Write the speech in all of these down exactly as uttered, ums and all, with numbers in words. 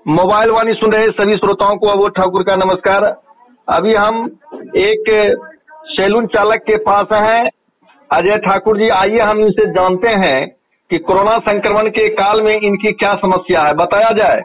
Mobile वाणी सुन रहे सभी श्रोताओं को अबोध ठाकुर का नमस्कार। अभी हम एक सैलून चालक के पास हैं, अजय ठाकुर जी। आइए हम इनसे जानते हैं कि कोरोना संक्रमण के काल में इनकी क्या समस्या है, बताया जाए।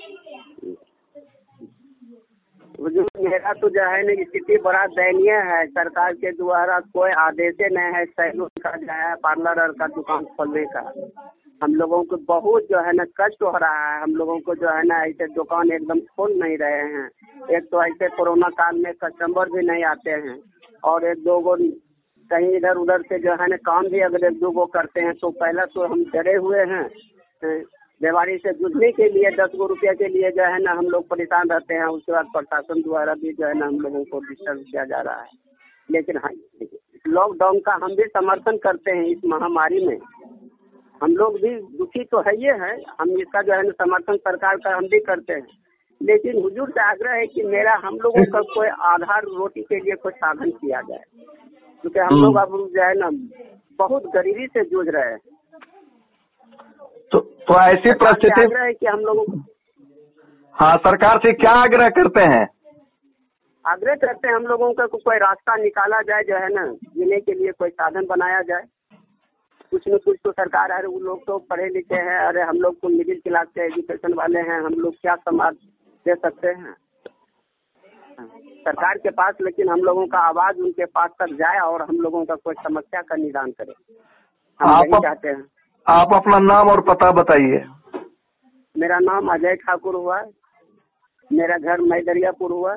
मेरा तो जो है ना स्थिति बड़ा दयनीय है। सरकार के द्वारा कोई आदेश नहीं है सैलून का जो है पार्लर का दुकान खोलने का। हम लोगों को बहुत जो है ना कष्ट हो रहा है। हम लोगों को जो है ना ऐसे दुकान एकदम खोल नहीं रहे हैं। एक तो ऐसे कोरोना काल में कस्टमर भी नहीं आते हैं और एक दो गो कहीं इधर उधर से जो है ना काम भी अगर एक दो गो करते हैं तो पहला तो हम डरे हुए हैं। बीमारी से जूझने के लिए दस गो रुपया के लिए जो है ना हम लोग परेशान रहते हैं। उसके बाद प्रशासन द्वारा भी जो है ना हम लोगों को डिस्टर्ब किया जा रहा है। लेकिन हाँ, लॉकडाउन का हम भी समर्थन करते हैं। इस महामारी में हम लोग भी दुखी तो है ये है, हम इसका जो है ना समर्थन सरकार का हम भी करते हैं। लेकिन हुजूर से आग्रह है कि मेरा हम लोगों का कोई आधार रोटी के लिए कोई साधन किया जाए, क्योंकि हम लोग अब जो है ना बहुत गरीबी से जूझ रहे हैं। तो, तो ऐसी परिस्थिति आग्रह है कि हम लोगों को हाँ सरकार से क्या आग्रह करते हैं? आग्रह करते हैं हम लोगों का कोई रास्ता निकाला जाए, जो है ना जीने के लिए कोई साधन बनाया जाए। कुछ न कुछ तो सरकार है, वो लोग तो पढ़े लिखे हैं। अरे हम लोग तो मिडिल क्लास के एजुकेशन वाले हैं, हम लोग क्या समाज दे सकते हैं सरकार के पास। लेकिन हम लोगों का आवाज उनके पास तक जाए और हम लोगों का कोई समस्या का निदान करे, हम यही चाहते हैं। आप अपना नाम और पता बताइए। मेरा नाम अजय ठाकुर हुआ, मेरा घर मैदरियापुर हुआ।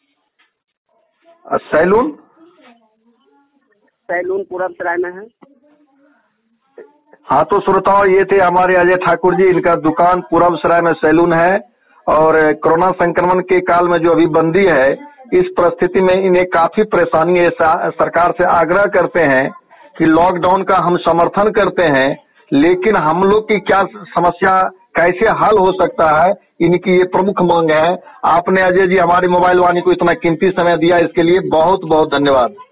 सैलून सैलून पूरब सराय में है। हाँ तो श्रोताओं, ये थे हमारे अजय ठाकुर जी। इनका दुकान पूरब सराय में सैलून है और कोरोना संक्रमण के काल में जो अभी बंदी है, इस परिस्थिति में इन्हें काफी परेशानी है। सरकार से आग्रह करते हैं कि लॉकडाउन का हम समर्थन करते हैं, लेकिन हम लोग की क्या समस्या कैसे हल हो सकता है, इनकी ये प्रमुख मांग है। आपने अजय जी हमारी मोबाइल वाणी को इतना कीमती समय दिया, इसके लिए बहुत बहुत धन्यवाद।